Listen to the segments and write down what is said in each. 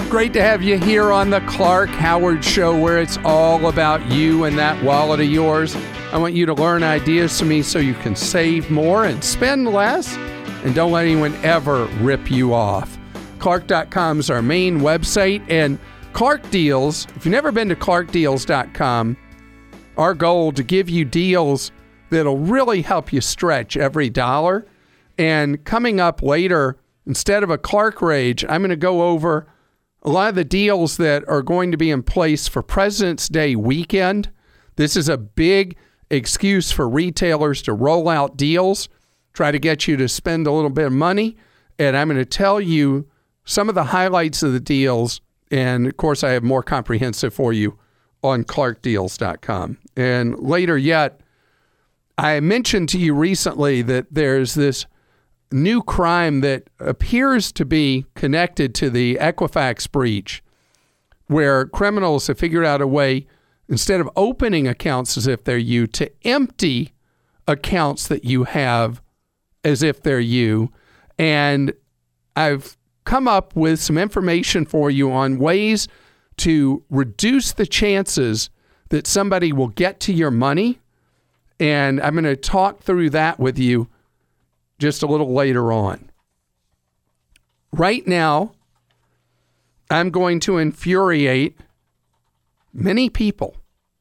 Great to have you here on the Clark Howard Show, where it's all about you and that wallet of yours. I want you to learn ideas from me so you can save more and spend less, and don't let anyone ever rip you off. Clark.com is our main website, and Clark Deals, if you've never been to clarkdeals.com, our goal to give you deals that'll really help you stretch every dollar. And coming up later, instead of a Clark Rage, I'm going to go over a lot of the deals that are going to be in place for President's Day weekend. This is a big excuse for retailers to roll out deals, try to get you to spend a little bit of money. And I'm going to tell you some of the highlights of the deals. And of course, I have more comprehensive for you on clarkdeals.com. And later yet, I mentioned to you recently that there's this new crime that appears to be connected to the Equifax breach, where criminals have figured out a way, instead of opening accounts as if they're you, to empty accounts that you have as if they're you. And I've come up with some information for you on ways to reduce the chances that somebody will get to your money. And I'm going to talk through that with you just a little later on. Right now, I'm going to infuriate many people.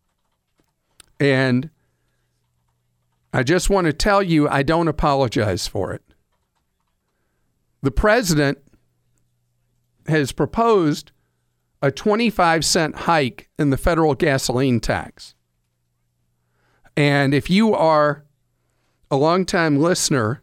And I just want to tell you, I don't apologize for it. The president has proposed a 25-cent hike in the federal gasoline tax. And if you are a longtime listener,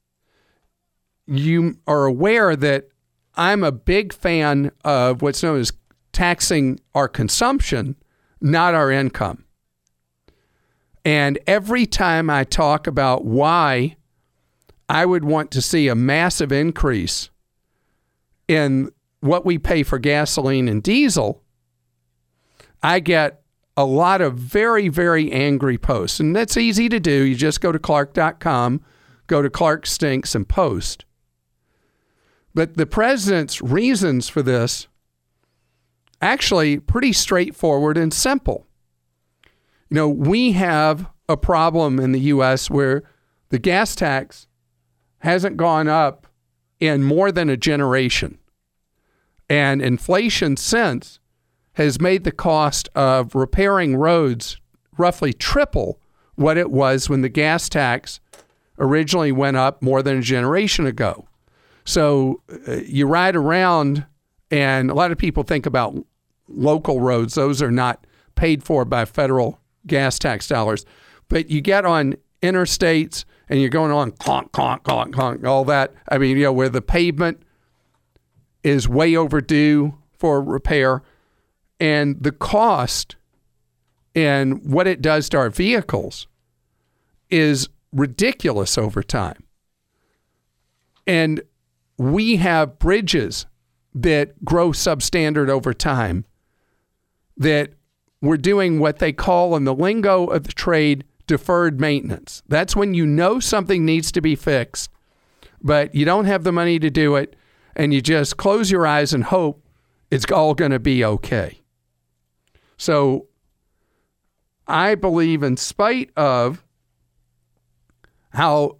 you are aware that I'm a big fan of what's known as taxing our consumption, not our income. And every time I talk about why I would want to see a massive increase in what we pay for gasoline and diesel, I get a lot of very, very angry posts. And that's easy to do. You just go to Clark.com, go to Clark Stinks, and post. But the president's reasons for this actually pretty straightforward and simple. You know, we have a problem in the U.S. where the gas tax hasn't gone up in more than a generation. And inflation since has made the cost of repairing roads roughly triple what it was when the gas tax originally went up more than a generation ago. So you ride around, and a lot of people think about local roads. Those are not paid for by federal gas tax dollars. But you get on interstates, and you're going on clonk, clonk, clonk, clonk, all that. I mean, you know, where the pavement is way overdue for repair, and the cost and what it does to our vehicles is ridiculous over time. And we have bridges that grow substandard over time, that we're doing what they call in the lingo of the trade deferred maintenance. That's when you know something needs to be fixed, but you don't have the money to do it, and you just close your eyes and hope it's all going to be okay. So I believe, in spite of how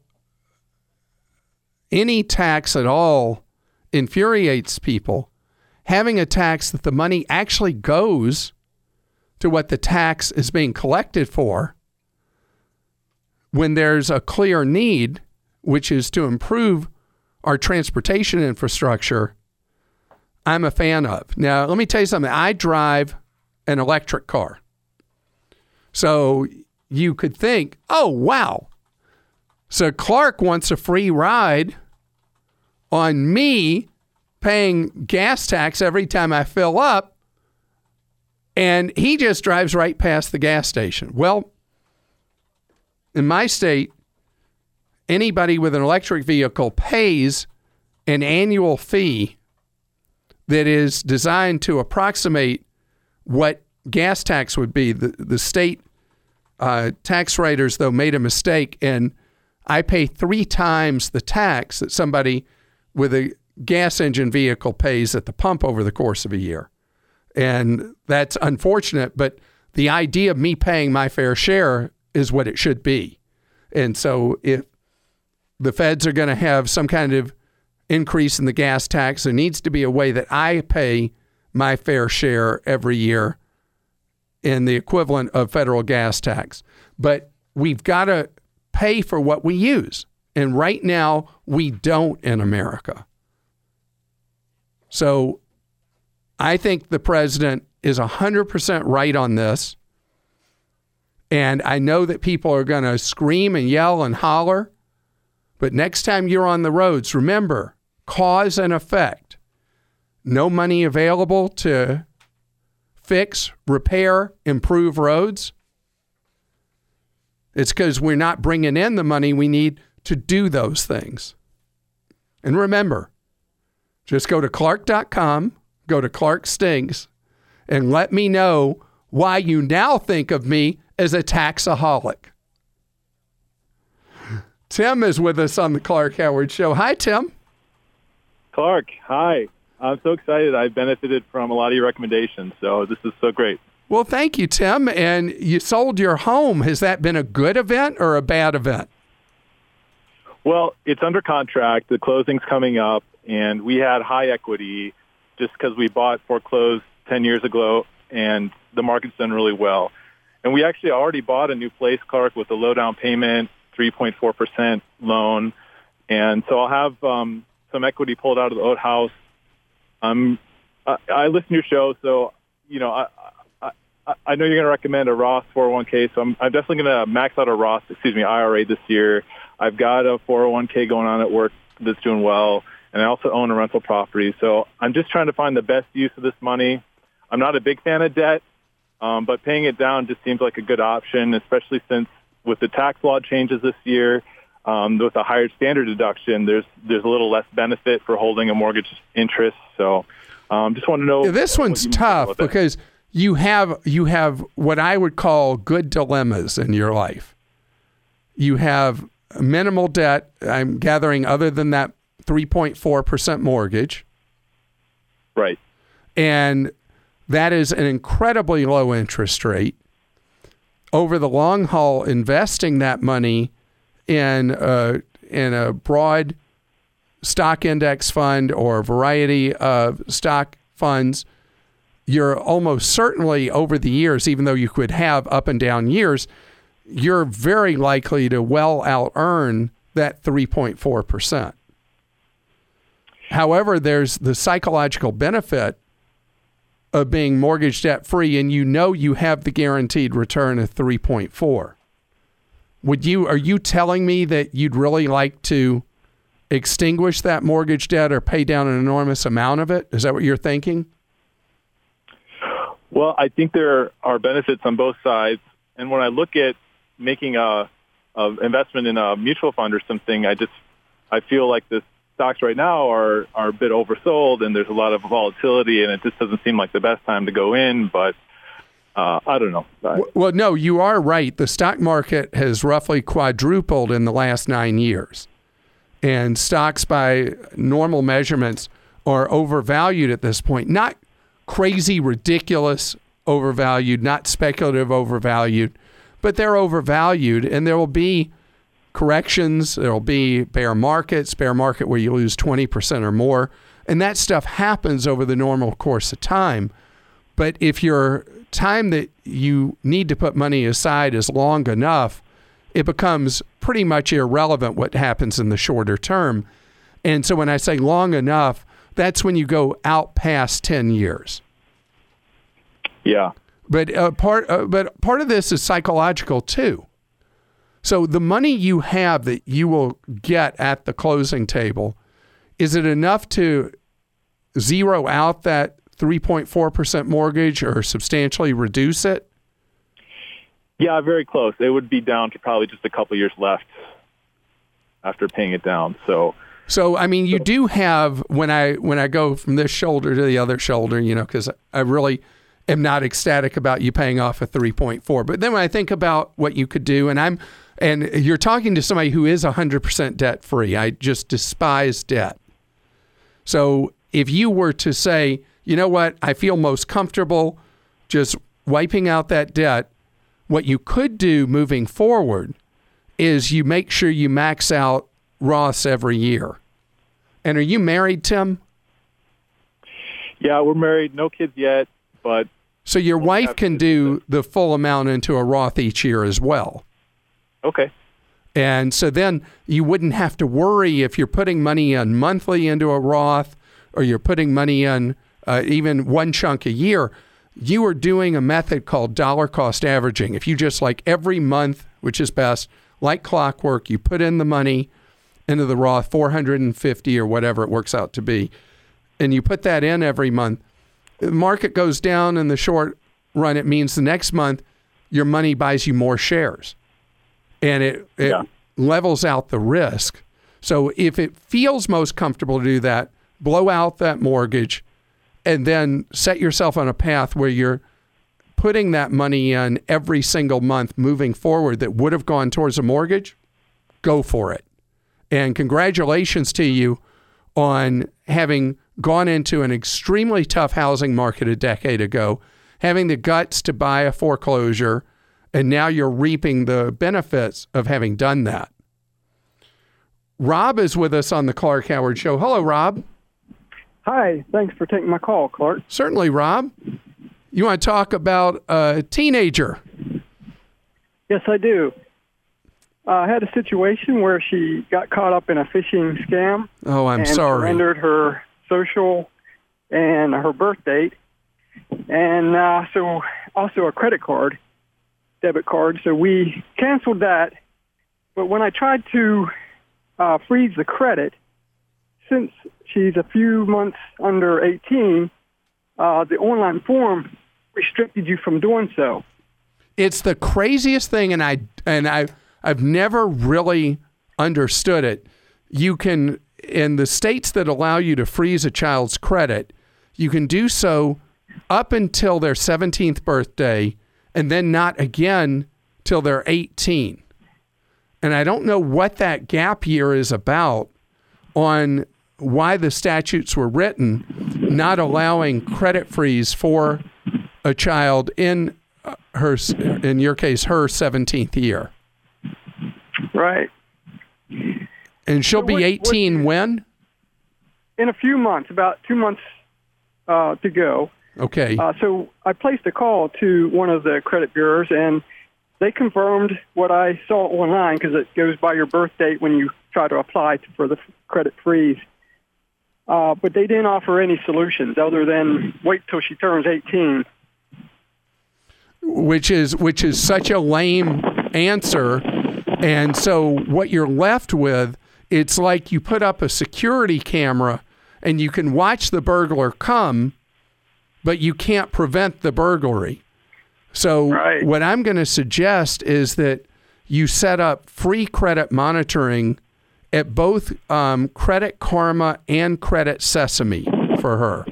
any tax at all infuriates people, having a tax that the money actually goes to what the tax is being collected for, when there's a clear need, which is to improve our transportation infrastructure, I'm a fan of. Now, let me tell you something. I drive an electric car. So you could think, oh, wow. So Clark wants a free ride on me paying gas tax every time I fill up, and he just drives right past the gas station. Well, in my state, anybody with an electric vehicle pays an annual fee that is designed to approximate what gas tax would be. The state tax writers, though, made a mistake, and I pay 3 times the tax that somebody with a gas engine vehicle pays at the pump over the course of a year. And that's unfortunate, but the idea of me paying my fair share is what it should be. And so if the feds are going to have some kind of increase in the gas tax, there needs to be a way that I pay my fair share every year in the equivalent of federal gas tax. But we've got to pay for what we use. And right now, we don't in America. So I think the president is 100% right on this. And I know that people are going to scream and yell and holler. But next time you're on the roads, remember, cause and effect. No money available to fix, repair, improve roads. It's because we're not bringing in the money we need to do those things. And remember, just go to Clark.com, go to Clark Stings, and let me know why you now think of me as a taxaholic. Tim is with us on the Clark Howard Show. Hi, Tim. Clark, hi. I'm so excited. I've benefited from a lot of your recommendations, so this is so great. Well, thank you, Tim. And you sold your home. Has that been a good event or a bad event? Well, it's under contract. The closing's coming up, and we had high equity just because we foreclosed 10 years ago, and the market's done really well. And we actually already bought a new place, Clark, with a low down payment, 3.4% loan. And so I'll have some equity pulled out of the old house. I listen to your show, so, you know, I know you're going to recommend a Roth 401k, so I'm definitely going to max out a IRA this year. I've got a 401k going on at work that's doing well, and I also own a rental property. So I'm just trying to find the best use of this money. I'm not a big fan of debt, but paying it down just seems like a good option, especially since with the tax law changes this year, with a higher standard deduction, there's a little less benefit for holding a mortgage interest. So just want to know. This one's tough because you have what I would call good dilemmas in your life. You have minimal debt, I'm gathering, other than that 3.4% mortgage. Right. And that is an incredibly low interest rate. Over the long haul, investing that money in a broad stock index fund or a variety of stock funds, you're almost certainly over the years, even though you could have up and down years, you're very likely to well out-earn that 3.4%. However, there's the psychological benefit of being mortgage debt-free, and you have the guaranteed return of 3.4. Are you telling me that you'd really like to extinguish that mortgage debt or pay down an enormous amount of it? Is that what you're thinking? Well, I think there are benefits on both sides. And when I look at making a investment in a mutual fund or something, I feel like the stocks right now are a bit oversold, and there's a lot of volatility, and it just doesn't seem like the best time to go in. But I don't know. Well, no, you are right. The stock market has roughly quadrupled in the last 9 years. And stocks by normal measurements are overvalued at this point. Not crazy, ridiculous overvalued, not speculative overvalued, but they're overvalued. And there will be corrections. There will be bear market where you lose 20% or more. And that stuff happens over the normal course of time. But if your time that you need to put money aside is long enough, it becomes pretty much irrelevant what happens in the shorter term. And so when I say long enough, that's when you go out past 10 years. Yeah. But part of this is psychological too. So the money you have that you will get at the closing table, is it enough to zero out that 3.4% mortgage or substantially reduce it? Yeah, very close. It would be down to probably just a couple years left after paying it down. So I mean, you do have, when I go from this shoulder to the other shoulder, because I really am not ecstatic about you paying off a 3.4. But then when I think about what you could do, and you're talking to somebody who is 100% debt free. I just despise debt. So if you were to say, you know what, I feel most comfortable just wiping out that debt, what you could do moving forward is you make sure you max out Roths every year. And are you married, Tim? Yeah, we're married. No kids yet, but... So your wife can do the full amount into a Roth each year as well. Okay. And so then you wouldn't have to worry if you're putting money in monthly into a Roth or you're putting money in even one chunk a year. You are doing a method called dollar cost averaging. If you just like every month, which is best, like clockwork, you put in the money into the Roth, $450 or whatever it works out to be, and you put that in every month. The market goes down in the short run. It means the next month your money buys you more shares. And it levels out the risk. So if it feels most comfortable to do that, blow out that mortgage and then set yourself on a path where you're putting that money in every single month moving forward that would have gone towards a mortgage, go for it. And congratulations to you on having gone into an extremely tough housing market a decade ago, having the guts to buy a foreclosure, and now you're reaping the benefits of having done that. Rob is with us on the Clark Howard Show. Hello, Rob. Hi. Thanks for taking my call, Clark. Certainly, Rob. You want to talk about a teenager? Yes, I do. I had a situation where she got caught up in a phishing scam. Oh, I'm sorry. Surrendered her social and her birth date, and so also a credit card. Debit card, so we canceled that. But when I tried to freeze the credit, since she's a few months under 18, the online form restricted you from doing so. It's the craziest thing, and I've never really understood it. You can, in the states that allow you to freeze a child's credit, you can do so up until their 17th birthday, and then not again till they're 18. And I don't know what that gap year is about on why the statutes were written, not allowing credit freeze for a child in your case, her 17th year. Right. And she'll be 18 when? In a few months, about 2 months to go. Okay. So I placed a call to one of the credit bureaus, and they confirmed what I saw online because it goes by your birth date when you try to apply for the credit freeze. But they didn't offer any solutions other than wait till she turns 18. Which is such a lame answer. And so what you're left with, it's like you put up a security camera and you can watch the burglar come, but you can't prevent the burglary. So What I'm going to suggest is that you set up free credit monitoring at both Credit Karma and Credit Sesame for her.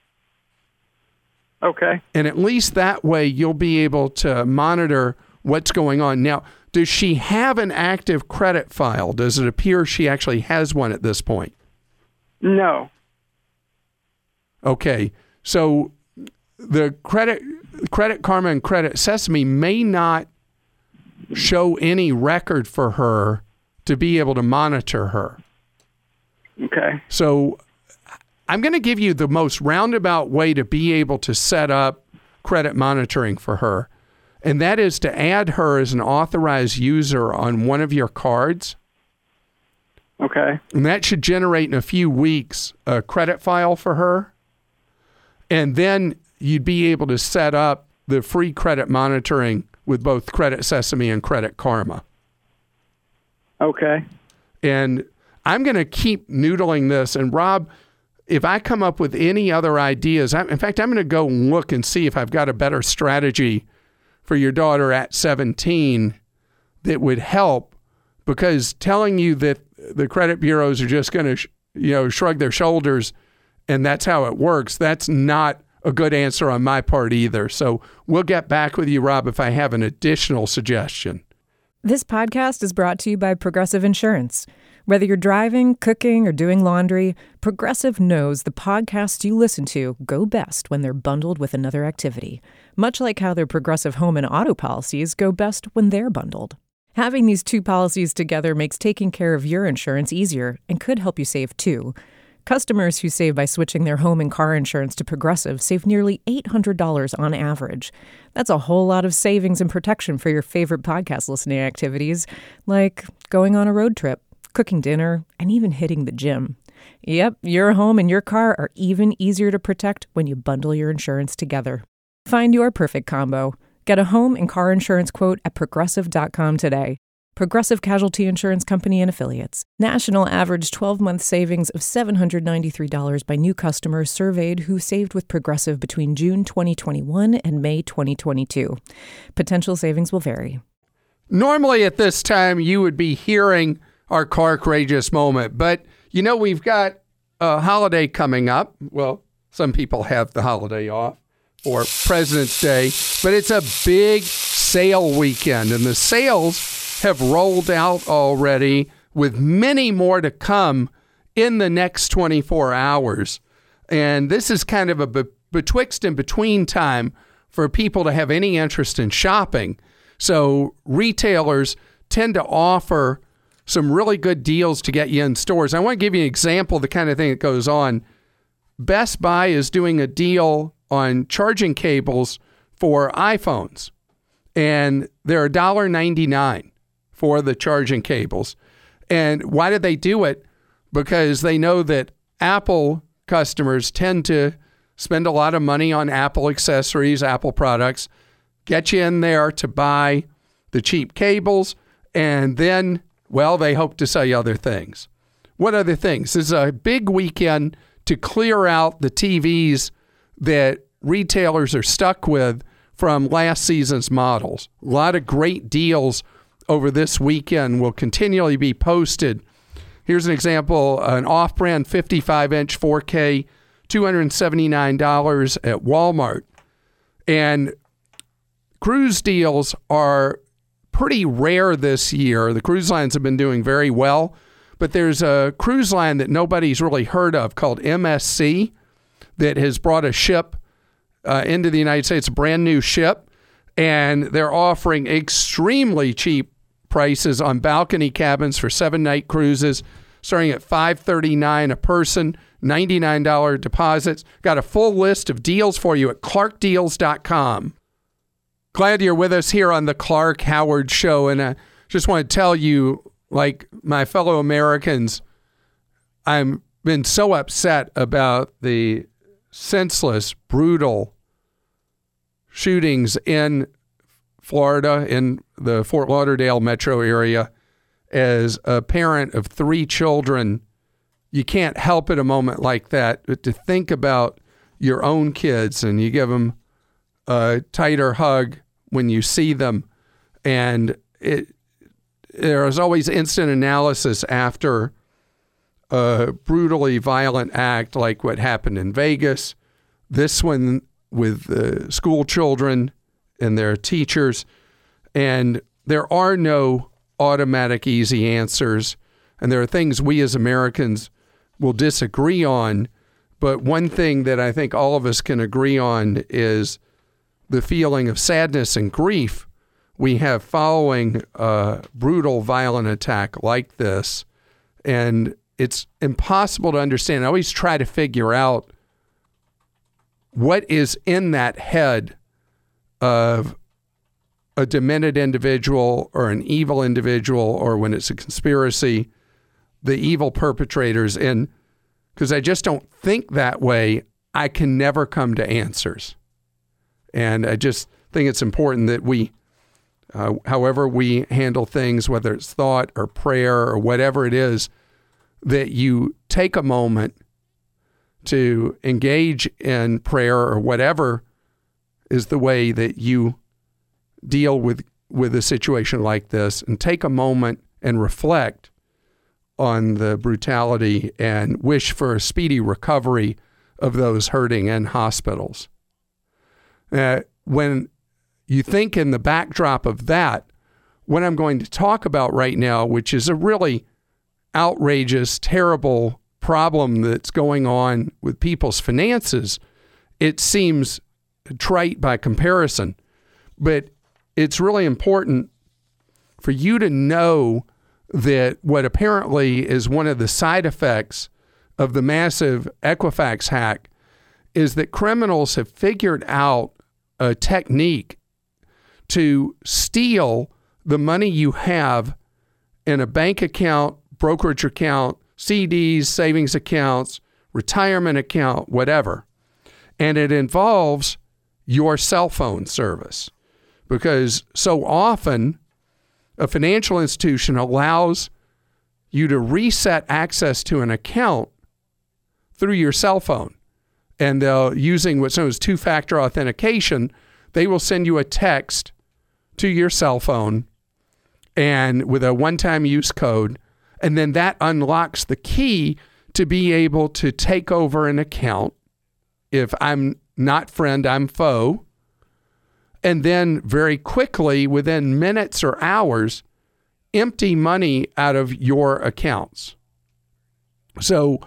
Okay. And at least that way you'll be able to monitor what's going on. Now, does she have an active credit file? Does it appear she actually has one at this point? No. Okay. So the Credit Karma and Credit Sesame may not show any record for her to be able to monitor her. Okay. So I'm going to give you the most roundabout way to be able to set up credit monitoring for her, and that is to add her as an authorized user on one of your cards. Okay. And that should generate in a few weeks a credit file for her. And then you'd be able to set up the free credit monitoring with both Credit Sesame and Credit Karma. Okay. And I'm going to keep noodling this. And Rob, if I come up with any other ideas, in fact, I'm going to go and look and see if I've got a better strategy for your daughter at 17 that would help, because telling you that the credit bureaus are just going to, shrug their shoulders and that's how it works, that's not a good answer on my part either. So we'll get back with you, Rob, if I have an additional suggestion. This podcast is brought to you by Progressive Insurance. Whether you're driving, cooking, or doing laundry, Progressive knows the podcasts you listen to go best when they're bundled with another activity, much like how their Progressive home and auto policies go best when they're bundled. Having these two policies together makes taking care of your insurance easier and could help you save too. Customers who save by switching their home and car insurance to Progressive save nearly $800 on average. That's a whole lot of savings and protection for your favorite podcast listening activities, like going on a road trip, cooking dinner, and even hitting the gym. Yep, your home and your car are even easier to protect when you bundle your insurance together. Find your perfect combo. Get a home and car insurance quote at Progressive.com today. Progressive Casualty Insurance Company and Affiliates. National average 12-month savings of $793 by new customers surveyed who saved with Progressive between June 2021 and May 2022. Potential savings will vary. Normally at this time, you would be hearing our Car Courageous moment, but we've got a holiday coming up. Well, some people have the holiday off for President's Day, but it's a big sale weekend, and the sales have rolled out already with many more to come in the next 24 hours. And this is kind of a betwixt and between time for people to have any interest in shopping. So retailers tend to offer some really good deals to get you in stores. I want to give you an example of the kind of thing that goes on. Best Buy is doing a deal on charging cables for iPhones, and they're $1.99 for the charging cables. And why did they do it? Because they know that Apple customers tend to spend a lot of money on Apple accessories, Apple products, get you in there to buy the cheap cables, and then, well, they hope to sell you other things. What other things? This is a big weekend to clear out the TVs that retailers are stuck with from last season's models. A lot of great deals over this weekend will continually be posted. Here's an example, an off-brand 55-inch 4K, $279 at Walmart. And cruise deals are pretty rare this year. The cruise lines have been doing very well, but there's a cruise line that nobody's really heard of called MSC that has brought a ship into the United States, a brand new ship, and they're offering extremely cheap prices on balcony cabins for 7-night cruises, starting at $539 a person, $99 deposits. Got a full list of deals for you at clarkdeals.com. Glad you're with us here on the Clark Howard Show, and I just want to tell you, like my fellow Americans, I've been so upset about the senseless, brutal shootings in Florida, in the Fort Lauderdale metro area. As a parent of 3 children, you can't help at a moment like that but to think about your own kids, and you give them a tighter hug when you see them. And there is always instant analysis after a brutally violent act like what happened in Vegas, this one with school children and their teachers. And there are no automatic easy answers, and there are things we as Americans will disagree on. But one thing that I think all of us can agree on is the feeling of sadness and grief we have following a brutal, violent attack like this. And it's impossible to understand. I always try to figure out what is in that head of a demented individual or an evil individual, or when it's a conspiracy, the evil perpetrators. And because I just don't think that way, I can never come to answers. And I just think it's important that we, however we handle things, whether it's thought or prayer or whatever it is, that you take a moment to engage in prayer or whatever is the way that you deal with a situation like this, and take a moment and reflect on the brutality and wish for a speedy recovery of those hurting in hospitals. When you think in the backdrop of that, what I'm going to talk about right now, which is a really outrageous, terrible problem that's going on with people's finances, it seems trite by comparison. But it's really important for you to know that what apparently is one of the side effects of the massive Equifax hack is that criminals have figured out a technique to steal the money you have in a bank account, brokerage account, CDs, savings accounts, retirement account, whatever. And it involves your cell phone service, because so often a financial institution allows you to reset access to an account through your cell phone. And they'll, using what's known as two-factor authentication, they will send you a text to your cell phone and with a one-time use code, and then that unlocks the key to be able to take over an account. If I'm not friend, I'm foe. And then very quickly, within minutes or hours, empty money out of your accounts. So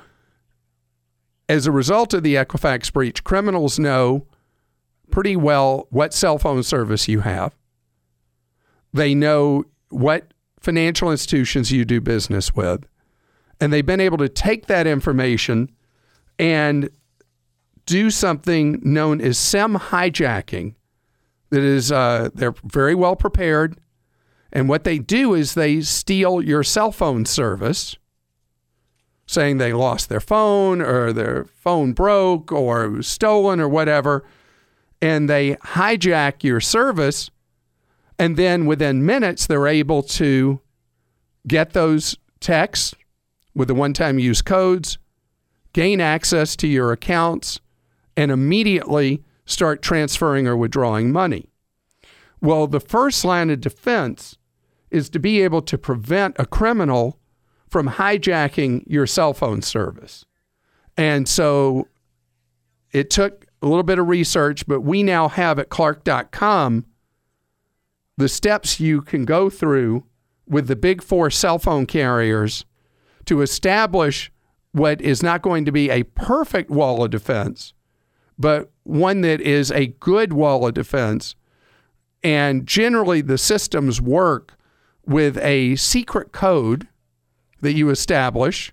as a result of the Equifax breach, criminals know pretty well what cell phone service you have. They know what financial institutions you do business with. And they've been able to take that information and do something known as SIM hijacking. That is, they're very well prepared. And what they do is they steal your cell phone service, saying they lost their phone or their phone broke or it was stolen or whatever. And they hijack your service. And then within minutes, they're able to get those texts with the one-time use codes, gain access to your accounts, and immediately start transferring or withdrawing money. Well, the first line of defense is to be able to prevent a criminal from hijacking your cell phone service. And so it took a little bit of research, but we now have at Clark.com the steps you can go through with the big four cell phone carriers to establish what is not going to be a perfect wall of defense, but one that is a good wall of defense. And generally the systems work with a secret code that you establish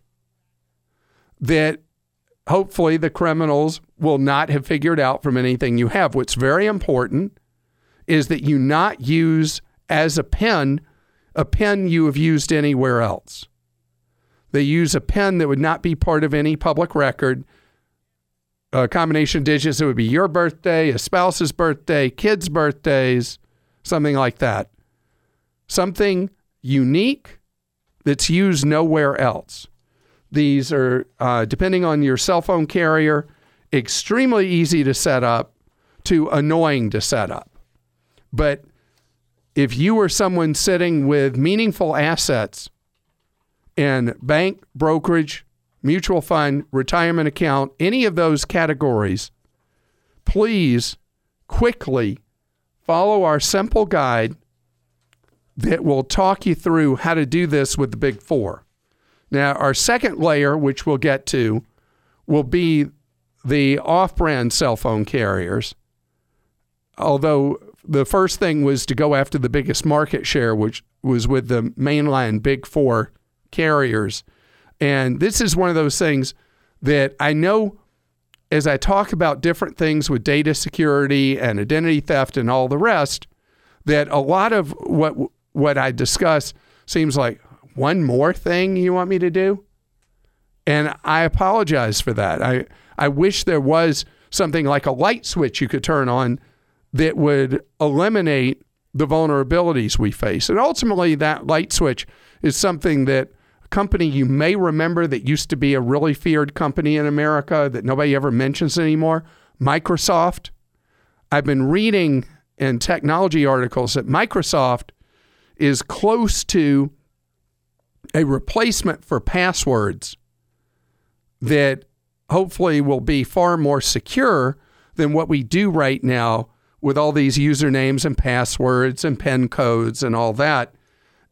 that hopefully the criminals will not have figured out from anything you have. What's very important is that you not use as a pen you have used anywhere else. They use a pen that would not be part of any public record, a combination of digits that would be your birthday, a spouse's birthday, kids' birthdays, something like that. Something unique that's used nowhere else. These are, depending on your cell phone carrier, extremely easy to set up to annoying to set up. But if you are someone sitting with meaningful assets in bank, brokerage, mutual fund, retirement account, any of those categories, please quickly follow our simple guide that will talk you through how to do this with the big four. Now, our second layer, which we'll get to, will be the off-brand cell phone carriers. Although the first thing was to go after the biggest market share, which was with the mainline big four carriers. And this is one of those things that I know as I talk about different things with data security and identity theft and all the rest, that a lot of what I discuss seems like one more thing you want me to do. And I apologize for that. I wish there was something like a light switch you could turn on that would eliminate the vulnerabilities we face. And ultimately, that light switch is something that a company you may remember that used to be a really feared company in America that nobody ever mentions anymore, Microsoft. I've been reading in technology articles that Microsoft is close to a replacement for passwords that hopefully will be far more secure than what we do right now with all these usernames and passwords and PIN codes and all that.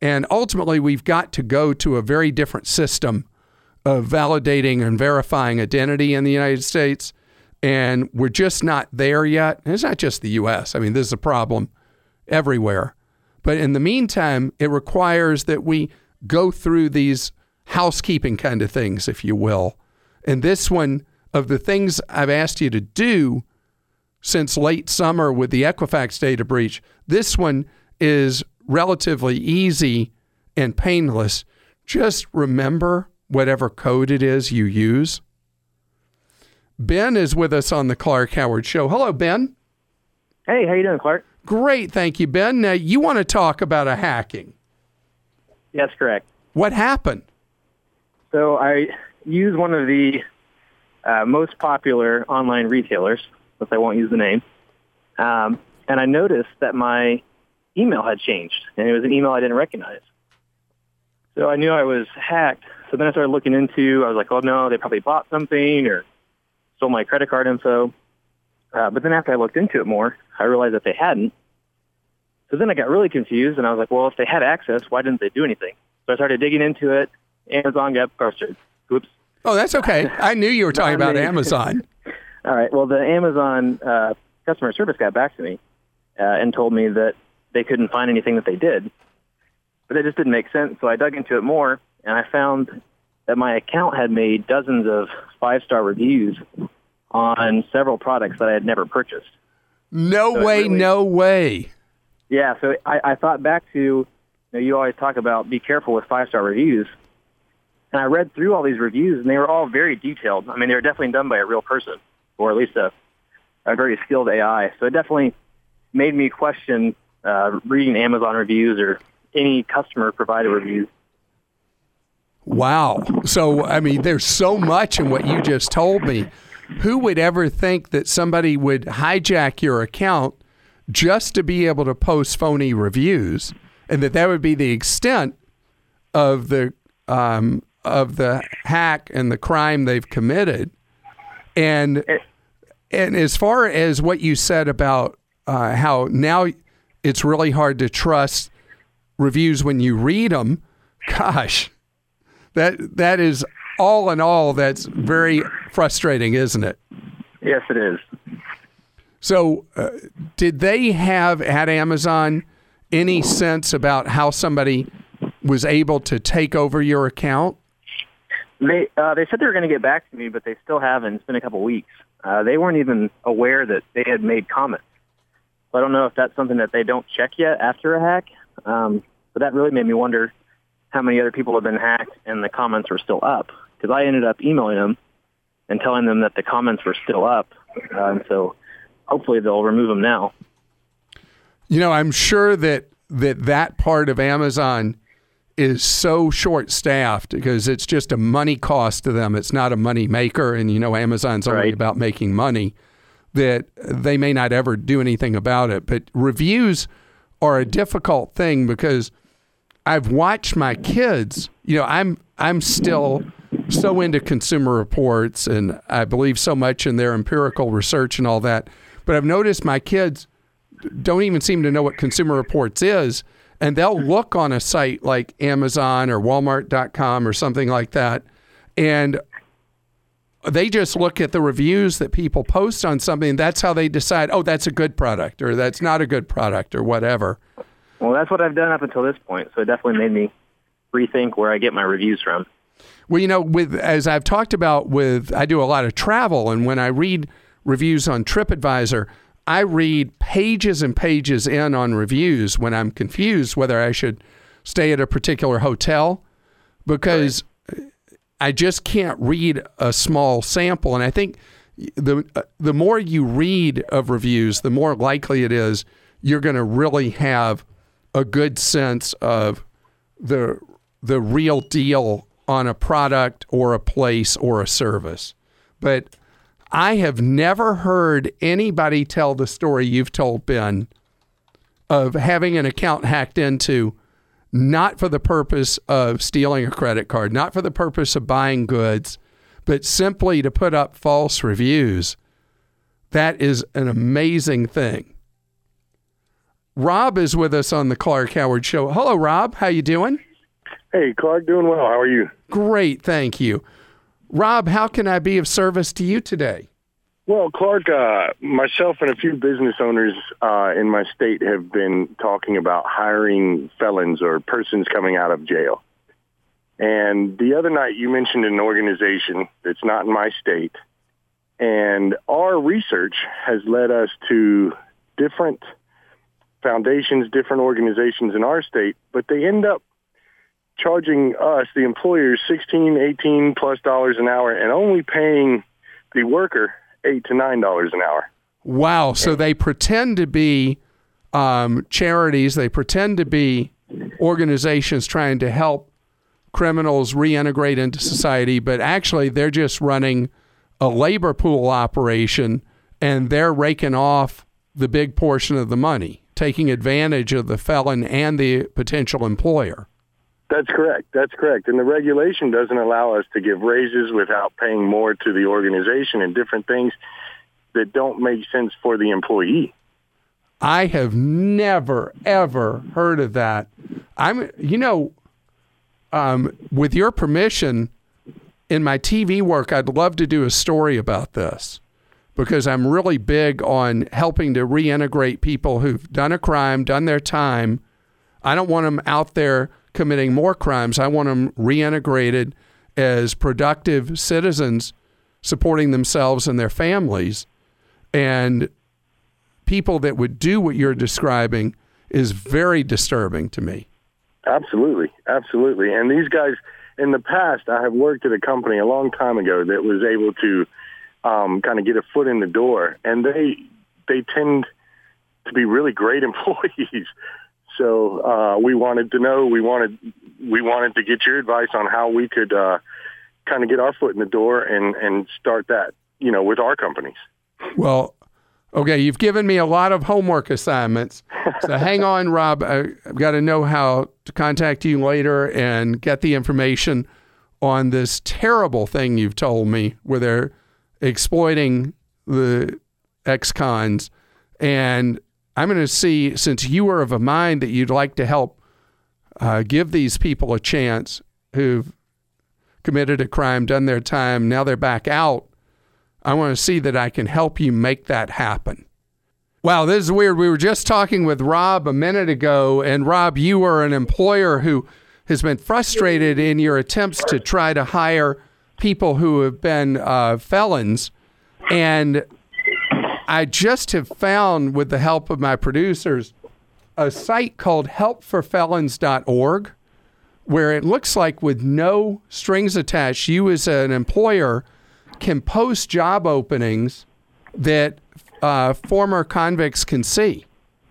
And ultimately, we've got to go to a very different system of validating and verifying identity in the United States. And we're just not there yet. And it's not just the U.S. I mean, this is a problem everywhere. But in the meantime, it requires that we go through these housekeeping kind of things, if you will. And this one, of the things I've asked you to do since late summer with the Equifax data breach, this one is relatively easy and painless. Just remember whatever code it is you use. Ben is with us on the Clark Howard Show. Hello, Ben. Hey, how you doing, Clark? Great, thank you, Ben. Now, you want to talk about a hacking. Yes, correct. What happened? So I use one of the most popular online retailers, since I won't use the name, and I noticed that my email had changed, and it was an email I didn't recognize. So I knew I was hacked. So then I started looking into, I was like, oh, no, they probably bought something or stole my credit card info. But then after I looked into it more, I realized that they hadn't. So then I got really confused, and I was like, well, if they had access, why didn't they do anything? So I started digging into it. Amazon got busted. Oops. Oh, that's okay. I knew you were talking about Amazon. All right. Well, the Amazon customer service got back to me and told me that they couldn't find anything that they did. But it just didn't make sense. So I dug into it more, and I found that my account had made dozens of 5-star reviews on several products that I had never purchased. No way. Yeah, so I thought back to, you always talk about be careful with 5-star reviews. And I read through all these reviews, and they were all very detailed. I mean, they were definitely done by a real person, or at least a very skilled AI. So it definitely made me question reading Amazon reviews or any customer-provided reviews. Wow. So, I mean, there's so much in what you just told me. Who would ever think that somebody would hijack your account just to be able to post phony reviews, and that would be the extent of the hack and the crime they've committed? And as far as what you said about how now it's really hard to trust reviews when you read them, gosh, that is all in all, that's very frustrating, isn't it? Yes, it is. So did they have at Amazon any sense about how somebody was able to take over your account? They said they were going to get back to me, but they still haven't. It's been a couple of weeks. They weren't even aware that they had made comments. So I don't know if that's something that they don't check yet after a hack. But that really made me wonder how many other people have been hacked and the comments were still up. Because I ended up emailing them and telling them that the comments were still up. And so hopefully they'll remove them now. I'm sure that part of Amazon is so short-staffed because it's just a money cost to them. It's not a money maker, and Amazon's only about making money, that they may not ever do anything about it. But reviews are a difficult thing because I've watched my kids. I'm still so into Consumer Reports, and I believe so much in their empirical research and all that. But I've noticed my kids don't even seem to know what Consumer Reports is, and they'll look on a site like Amazon or Walmart.com or something like that, and they just look at the reviews that people post on something, and that's how they decide, oh, that's a good product or that's not a good product or whatever. Well, that's what I've done up until this point, so it definitely made me rethink where I get my reviews from. Well, as I've talked about I do a lot of travel, and when I read reviews on TripAdvisor, I read pages and pages in on reviews when I'm confused whether I should stay at a particular hotel, because I just can't read a small sample. And I think the more you read of reviews, the more likely it is you're going to really have a good sense of the real deal on a product or a place or a service. But I have never heard anybody tell the story you've told, Ben, of having an account hacked into, not for the purpose of stealing a credit card, not for the purpose of buying goods, but simply to put up false reviews. That is an amazing thing. Rob is with us on the Clark Howard Show. Hello, Rob. How you doing? Hey, Clark, doing well. How are you? Great, thank you. Rob, how can I be of service to you today? Well, Clark, myself and a few business owners in my state have been talking about hiring felons or persons coming out of jail. And the other night you mentioned an organization that's not in my state. And our research has led us to different foundations, different organizations in our state, but they end up charging us, the employers, $16, $18+ an hour and only paying the worker $8 to $9 an hour. Wow. So they pretend to be charities. They pretend to be organizations trying to help criminals reintegrate into society, but actually they're just running a labor pool operation, and they're raking off the big portion of the money, taking advantage of the felon and the potential employer. That's correct. That's correct. And the regulation doesn't allow us to give raises without paying more to the organization and different things that don't make sense for the employee. I have never, ever heard of that. With your permission, in my TV work, I'd love to do a story about this because I'm really big on helping to reintegrate people who've done a crime, done their time. I don't want them out there committing more crimes. I want them reintegrated as productive citizens supporting themselves and their families. And people that would do what you're describing is very disturbing to me. Absolutely. Absolutely. And these guys, in the past, I have worked at a company a long time ago that was able to kind of get a foot in the door, and they tend to be really great employees. So we wanted to know, we wanted to get your advice on how we could kind of get our foot in the door and start that, with our companies. Well, okay, you've given me a lot of homework assignments. So hang on, Rob. I've got to know how to contact you later and get the information on this terrible thing you've told me where they're exploiting the ex-cons. And I'm going to see, since you are of a mind that you'd like to help give these people a chance who've committed a crime, done their time, now they're back out, I want to see that I can help you make that happen. Wow, this is weird. We were just talking with Rob a minute ago, and Rob, you are an employer who has been frustrated in your attempts to try to hire people who have been felons. And I just have found, with the help of my producers, a site called helpforfelons.org, where it looks like with no strings attached, you as an employer can post job openings that former convicts can see.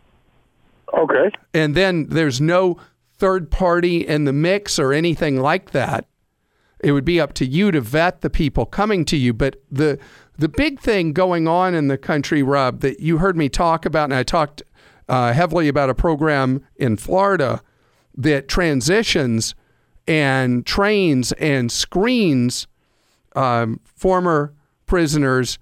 Okay. And then there's no third party in the mix or anything like that. It would be up to you to vet the people coming to you. But the big thing going on in the country, Rob, that you heard me talk about, and I talked heavily about a program in Florida that transitions and trains and screens former prisoners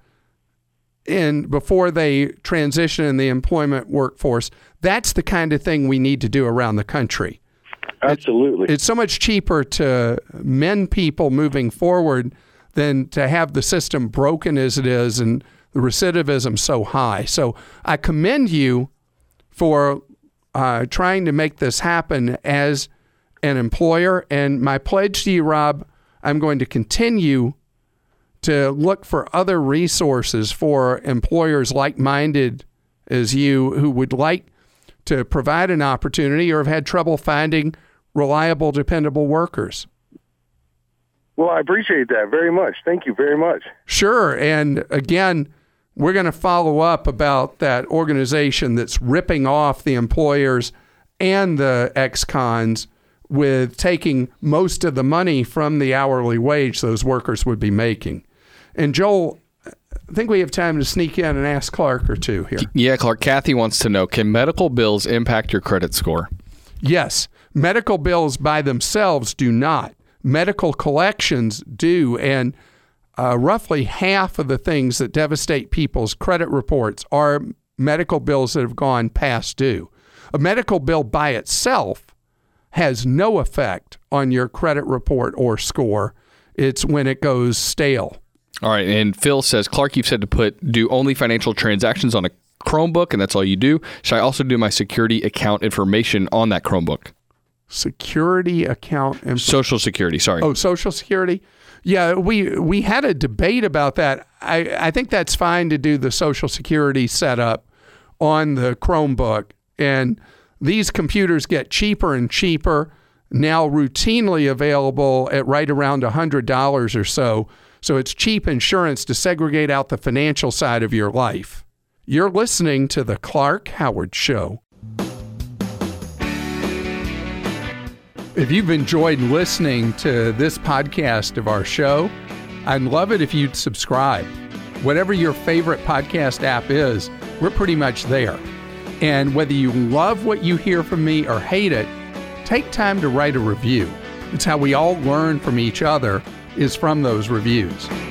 before they transition in the employment workforce. That's the kind of thing we need to do around the country. Absolutely. It's so much cheaper to mend people moving forward than to have the system broken as it is and the recidivism so high. So I commend you for trying to make this happen as an employer. And my pledge to you, Rob, I'm going to continue to look for other resources for employers like-minded as you who would like to provide an opportunity or have had trouble finding reliable, dependable workers. Well, I appreciate that very much. Thank you very much. Sure. And again, we're going to follow up about that organization that's ripping off the employers and the ex-cons with taking most of the money from the hourly wage those workers would be making. And Joel, I think we have time to sneak in and ask Clark or two here. Yeah, Clark, Kathy wants to know, can medical bills impact your credit score? Yes. Medical bills by themselves do not. Medical collections do. And roughly half of the things that devastate people's credit reports are medical bills that have gone past due. A medical bill by itself has no effect on your credit report or score. It's when it goes stale. All right, and Phil says, Clark, you've said to do only financial transactions on a Chromebook, and that's all you do. Should I also do my security account information on that Chromebook? Security account Social Security, sorry. Oh, Social Security? Yeah, we had a debate about that. I think that's fine to do the Social Security setup on the Chromebook. And these computers get cheaper and cheaper, now routinely available at right around $100 or so. So it's cheap insurance to segregate out the financial side of your life. You're listening to The Clark Howard Show. If you've enjoyed listening to this podcast of our show, I'd love it if you'd subscribe. Whatever your favorite podcast app is, we're pretty much there. And whether you love what you hear from me or hate it, take time to write a review. It's how we all learn from each other, is from those reviews.